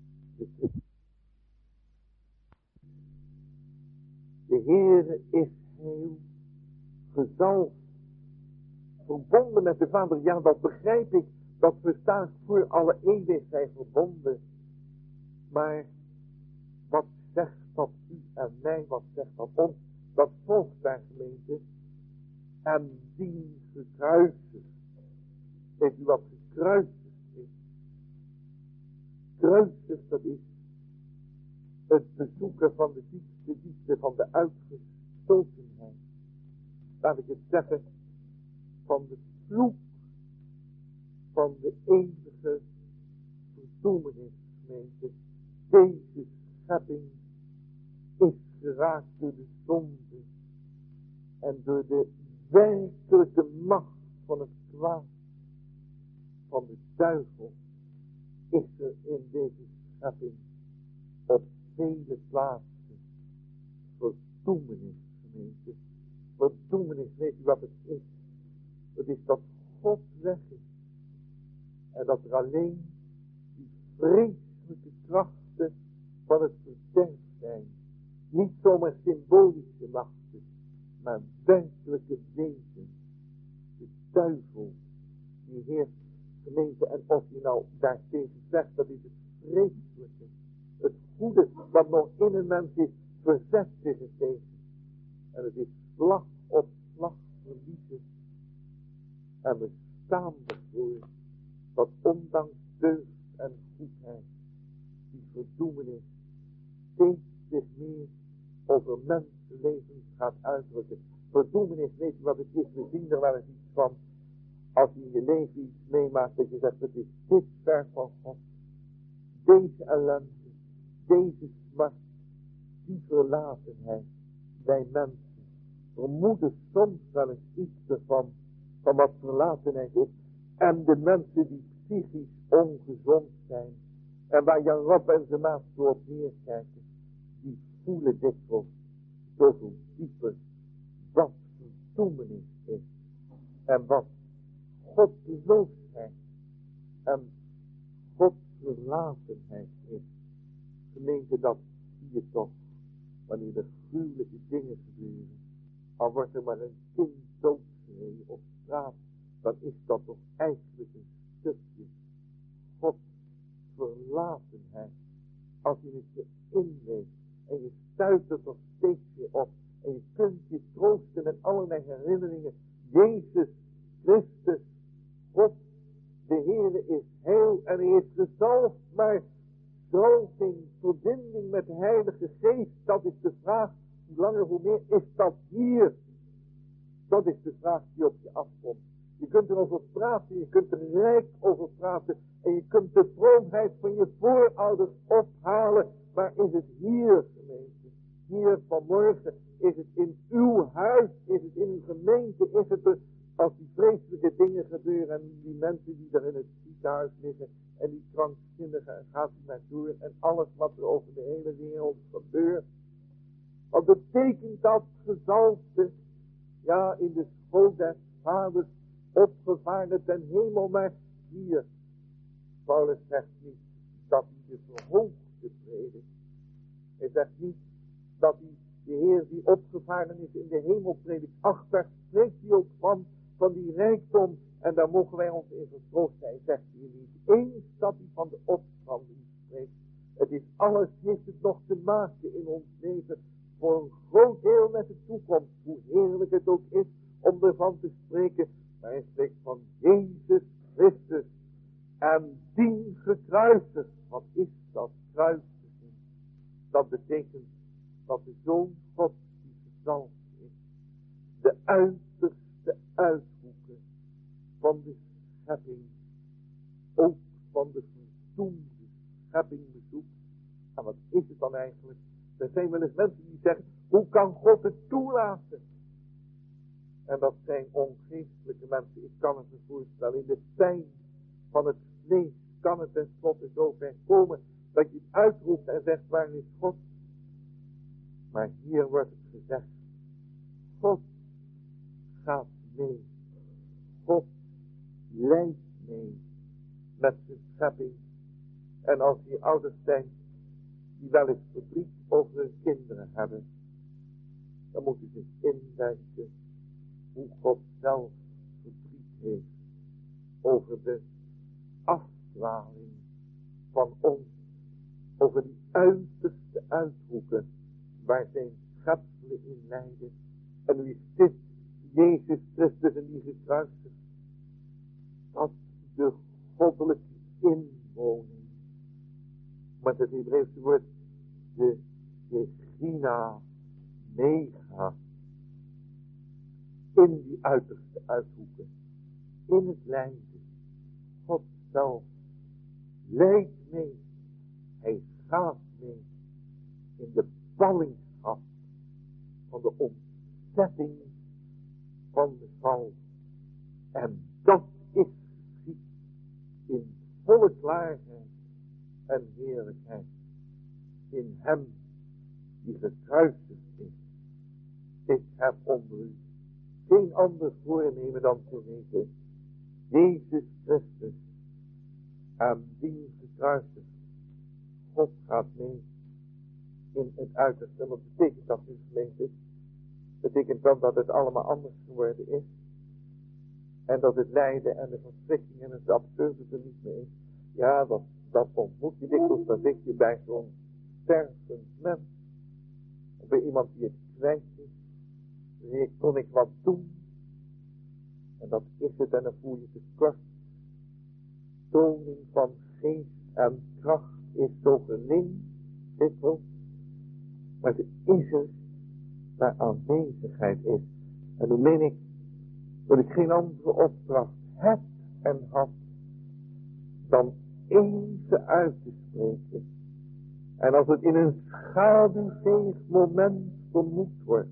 De Heere is heel gezalfd, verbonden met de Vader. Ja, dat begrijp ik, dat versta ik voor alle eeuwigheid verbonden. Maar wat zegt dat u en mij, wat zegt dat ons? Dat volgt daar, gemeente, en die gekruisigd. Weet u wat gekruisigd is? Kruisigd, dat is het bezoeken van de diepte van de uitgestotenheid. Laat ik het zeggen, van de vloek van de eeuwige verdoemenis, gemeente. Deze schepping is geraakt door de zonde en door de werkelijke macht van het kwaad van de duivel is er in deze schepping op vele plaatsen verdoemenis, gemeente. Verdoemenis, weet u wat het is? Het is dat God weg is. En dat er alleen die vreselijke krachten van het verderf zijn. Niet zomaar symbolische machten, maar werkelijke wezens. De duivel, die heerst, gemeente. En of je nou daartegen zegt, dat is het vreselijke. Het goede wat nog in een mens is, verzet zich er tegen. En het is slag op slag verliezen. En we staan ervoor dat ondanks deugd en goedheid die verdoemenis steeds zich meer over mensenlevens gaat uitdrukken. Verdoemenis, weet je wat het is? We zien er wel eens iets van. Als je in je leven iets meemaakt dat je zegt, het is dit ver van God. Deze ellende, deze smart, die verlatenheid bij mensen. Vermoeden soms wel eens iets ervan, van wat verlatenheid is. En de mensen die psychisch ongezond zijn, en waar Jan Rob en zijn maat zo op neerkijken, die voelen dikwijls zoveel dieper wat verdoemenis is. En wat goddeloosheid en godverlatenheid is. Gemeente, dat zie je toch, wanneer er gruwelijke dingen gebeuren. Al wordt er maar een kind doodgereden op straat, dan is dat toch eigenlijk een stukje godverlatenheid. Als je het je inleeft en je stuit er toch steeds weer op en je kunt je troosten met allerlei herinneringen. Jezus Christus, God, de Heere is heil en hij is gezalfd, maar zalving, verbinding met de Heilige Geest, dat is de vraag. Hoe langer hoe meer is dat hier? Dat is de vraag die op je afkomt. Je kunt erover praten, je kunt er rijk over praten en je kunt de vroomheid van je voorouders ophalen. Maar is het hier, gemeente? Hier vanmorgen, is het in uw huis, is het in uw gemeente, is het er, als die vreselijke dingen gebeuren en die mensen die er in het ziekenhuis liggen en die krankzinnigen en gaat u maar door en alles wat er over de hele wereld gebeurt. Wat betekent dat gezalfde? Ja, in de school des vaders opgevaren ten hemel, maar hier. Paulus zegt niet dat hij de verhoogde predikt. Hij zegt niet dat hij, de Heer die opgevaren is in de hemel predikt. Ach, daar spreekt hij ook van die rijkdom. En daar mogen wij ons in vertroosten. Hij zegt hier niet eens dat hij van de opstanding spreekt. Het is alles, heeft het nog te maken in ons leven. Voor een groot deel met de toekomst. Hoe heerlijk het ook is om ervan te spreken. Maar hij spreekt van Jezus Christus. En die gekruisigd. Wat is dat kruisiging? Dat betekent dat de Zoon God die gezalfd is. De uiterste uithoeken van de schepping. Ook van de verdoemde schepping bezoekt. En wat is het dan eigenlijk? Er zijn wel eens mensen die zeggen, hoe kan God het toelaten? En dat zijn ongeestelijke mensen. Ik kan het me voorstellen. In de pijn van het vlees kan het tenslotte zo ver komen dat je het uitroept en zegt, waar is God? Maar hier wordt het gezegd, God gaat mee. God leidt mee met zijn schepping. En als die ouders zijn die wel eens verdriet over hun kinderen hebben, dan moeten ze indenken hoe God zelf verdriet heeft over de afdwaling van ons, over die uiterste uithoeken waar zijn schepselen in lijden. En nu is dit Jezus Christus en die gekruisigd, dat de goddelijke inwoning, met het Hebreeuwse woord de Gina mega, in die uiterste uithoeken, in het lijden, God zelf leidt mee, hij gaat mee in de ballingschap van de ontzetting van de val. En dat is geschied in volle klaarheid en heerlijkheid. In hem die gekruisigd is. Ik heb onder u geen ander voornemen dan te weten. Jezus Christus aan die gekruisigd. God gaat mee in het uiterste. Wat betekent dat nu gemeente? Betekent dan dat het allemaal anders geworden is? En dat het lijden en de verstrikking en het absurde er niet meer is? Ja, dat ontmoet je dikwijls. Dan zit je bij zo'n stervend mens. Of bij iemand die het kwijt is. Dan kon ik wat doen. En dat is het en dan voel je tekort. Toning van geest en kracht is zo gering. Dikwijls. Maar het is er waar aanwezigheid is. En dan meen ik dat ik geen andere opdracht heb en had dan even uit te spreken. En als het in een schaduwveeg moment vermoed wordt,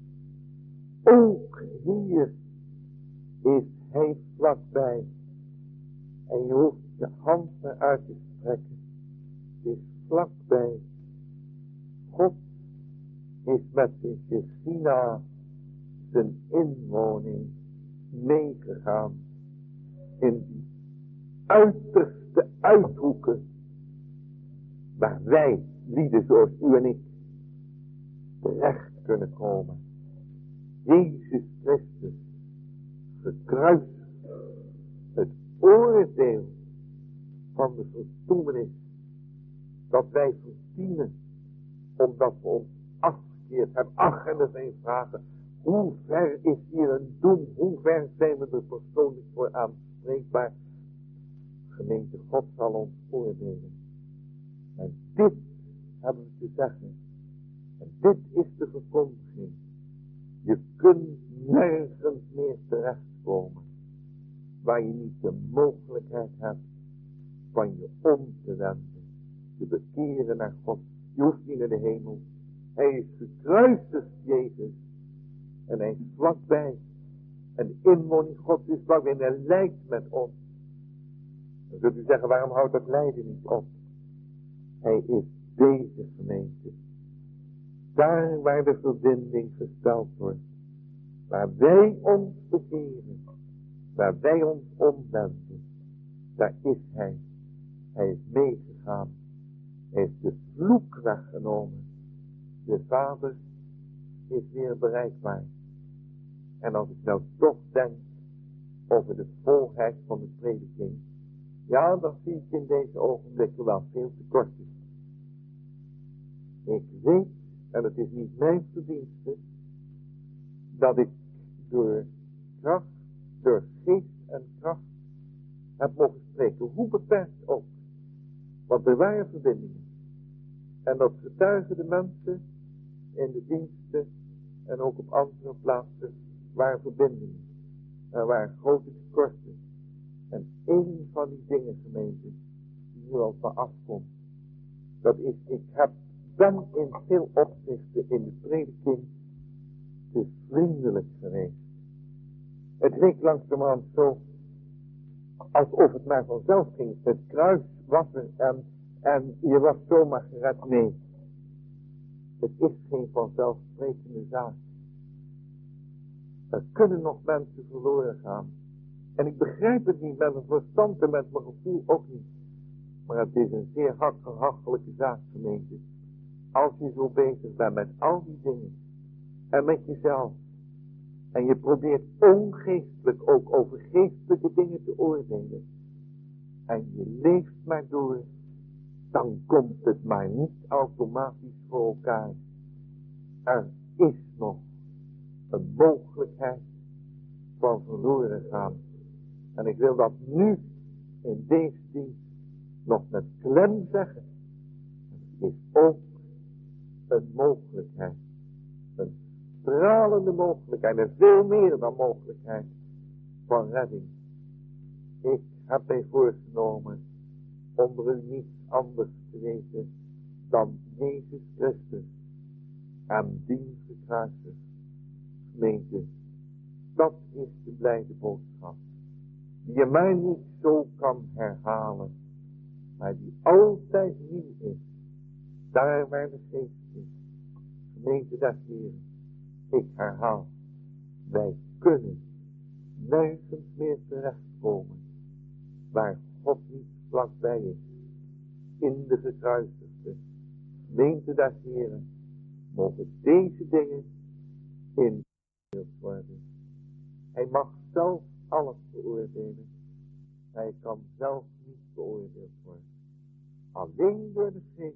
ook hier is hij vlakbij. En je hoeft je hand maar uit te strekken. Het is vlakbij. God is met de Gina zijn inwoning meegegaan in die uiterste uithoeken waar wij, lieden zoals u en ik, terecht kunnen komen. Jezus Christus gekruisigd, het oordeel van de verdoemenis dat wij verdienen, omdat we ons afgekeerd hebben. Ach, en er zijn vragen, hoe ver is hier een doem, hoe ver zijn we er persoonlijk voor aanspreekbaar? Gemeente, God zal ons oordelen. En dit hebben we te zeggen. En dit is de verkondiging. Je kunt nergens meer terechtkomen waar je niet de mogelijkheid hebt van je om te wenden, te bekeren naar God. Je hoeft niet naar de hemel. Hij is gekruisigd, Jezus. En hij is vlakbij. En de inwoning Gods is vlakbij en hij lijdt met ons. Dan zult u zeggen, waarom houdt dat lijden niet op? Hij is deze gemeente. Daar waar de verbinding gesteld wordt. Waar wij ons bekeren. Waar wij ons omwenden. Daar is hij. Hij is meegegaan Hij heeft de vloek weggenomen. De Vader is weer bereikbaar. En als ik nou toch denk over de volheid van de prediking, ja, dan zie ik in deze ogenblikken wel veel tekorten. Ik weet, en het is niet mijn verdienste, dat ik door kracht, door geest en kracht heb mogen spreken, hoe beperkt ook. Want er waren verbindingen. En dat getuigen de mensen in de diensten en ook op andere plaatsen waren verbindingen. Er waren grote tekorten. En één van die dingen, gemeente, die nu al van afkomt, dat is, ben in veel opzichten in de prediking te vriendelijk geweest. Het leek langzamerhand zo, alsof het maar vanzelf ging. Het kruis was er en je was zomaar gered. Nee, het is geen vanzelfsprekende zaak. Er kunnen nog mensen verloren gaan. En ik begrijp het niet met mijn verstand en met mijn gevoel ook niet. Maar het is een zeer hachelijke zaak, gemeente. Als je zo bezig bent met al die dingen. En met jezelf. En je probeert ongeestelijk ook over geestelijke dingen te oordelen. En je leeft maar door. Dan komt het maar niet automatisch voor elkaar. Er is nog een mogelijkheid van verloren gaan. En ik wil dat nu in deze dienst nog met klem zeggen. Het is ook een mogelijkheid. Een stralende mogelijkheid. En veel meer dan mogelijkheid van redding. Ik heb mij voorgenomen onder u niets anders te weten dan Jezus Christus en dien gekruisigd. Gemeente, dat is de blijde boodschap. Die je mij niet zo kan herhalen, maar die altijd nieuw is. Daar waar de geest is. Gemeente des Heren, ik herhaal, wij kunnen nergens meer terechtkomen waar God niet vlakbij is. In de gekruisigde. Gemeente des Heren, mogen deze dingen in worden. Hij mag zelf alles beoordelen. Hij kan zelf niet beoordeeld worden. Alleen door de geest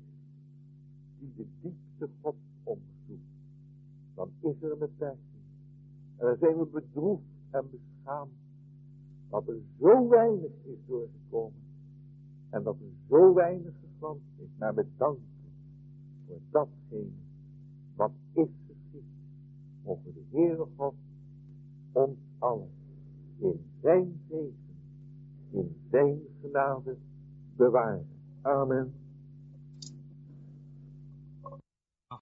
die de diepste God onderzoekt. Dan is er een beperking. En dan zijn we bedroefd en beschaamd. Dat er zo weinig is doorgekomen. En dat er zo weinig geglanst is. Maar we danken voor datgene wat is geschied. Mogen de Heere God ons allen in zijn zegen, in zijn genade bewaren. Amen.